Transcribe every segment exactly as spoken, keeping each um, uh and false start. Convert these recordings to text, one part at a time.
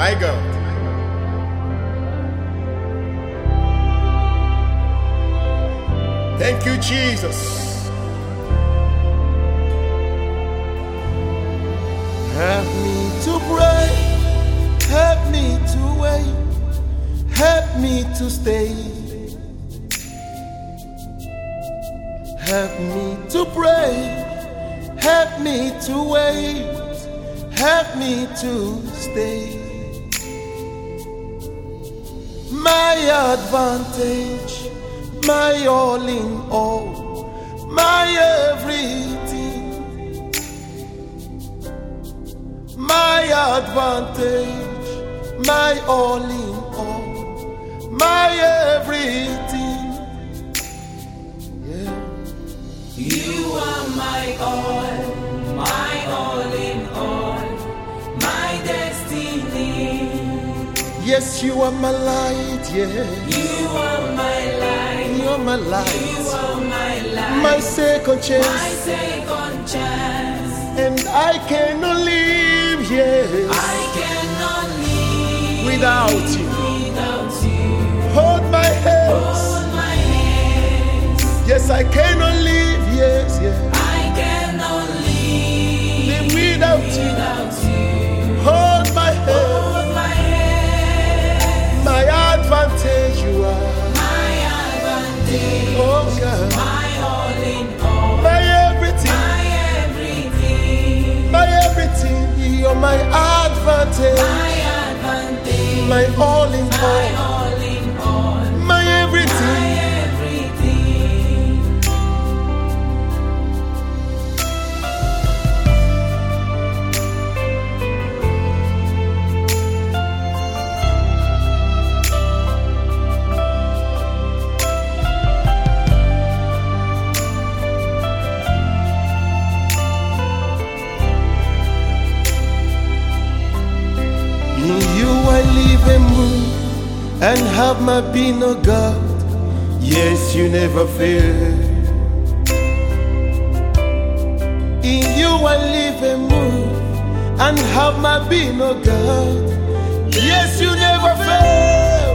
My God. Thank you, Jesus. Help me to pray, help me to wait, help me to stay. Help me to pray, help me to wait, help me to stay. My advantage, my all in all, my everything. My advantage, my all in all, my everything. Yeah. You are my all, my all in all, my destiny. Yes, you are my light, yeah. You are my light. You're my light. You are my light. My second chance. My second chance. And I cannot live, yes. I cannot live without you. Without you. Hold my hands. Hold my hands. Yes, I cannot live, yes, yes. I cannot live, live without, without you. you. Hold my hands. Hold my hands. My advantage you are. My advantage. Oh God. My all in all. My everything. My everything. My everything. You're my advantage. My advantage. My all in My all. all in all. My everything. My everything. In you I live and move and have my being, oh God. Yes, you never fail. In you I live and move and have my being, oh God. Yes, you never fail.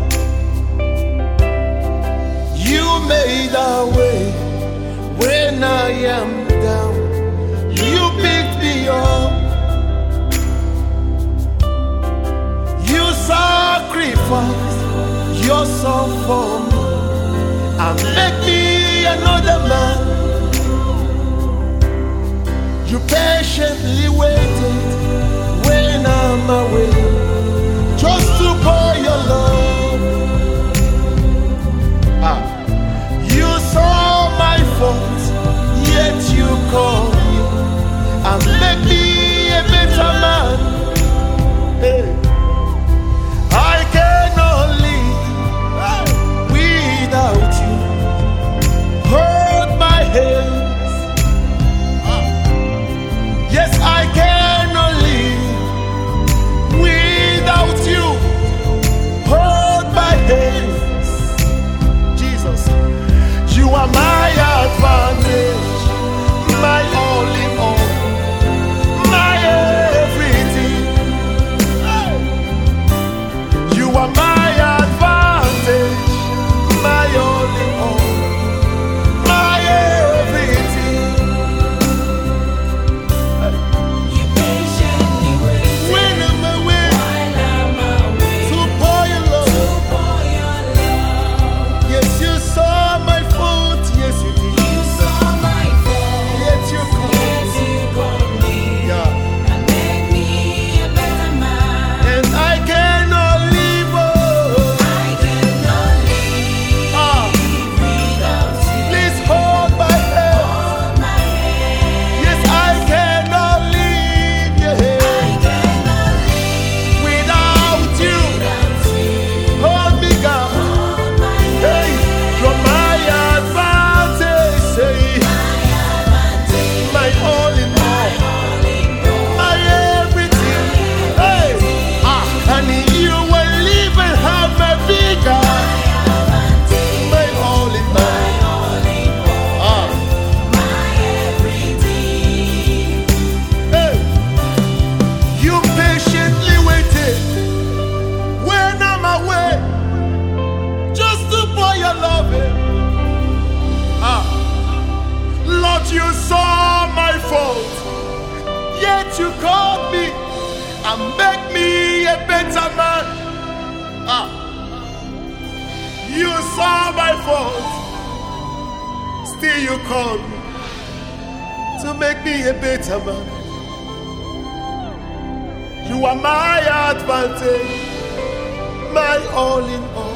You made a way when I am down. You picked me up. You sacrificed your son for me and make me another man. You patiently waited when I'm away, just to pour your love. Ah. You saw my faults, yet you called me and make me a better man. Hey. I cannot live without you. Hold my hands. Yes, I cannot live without you. you saw my fault, yet you called me and make me a better man. Ah. You saw my fault, still you called me to make me a better man. You are my advantage, my all in all.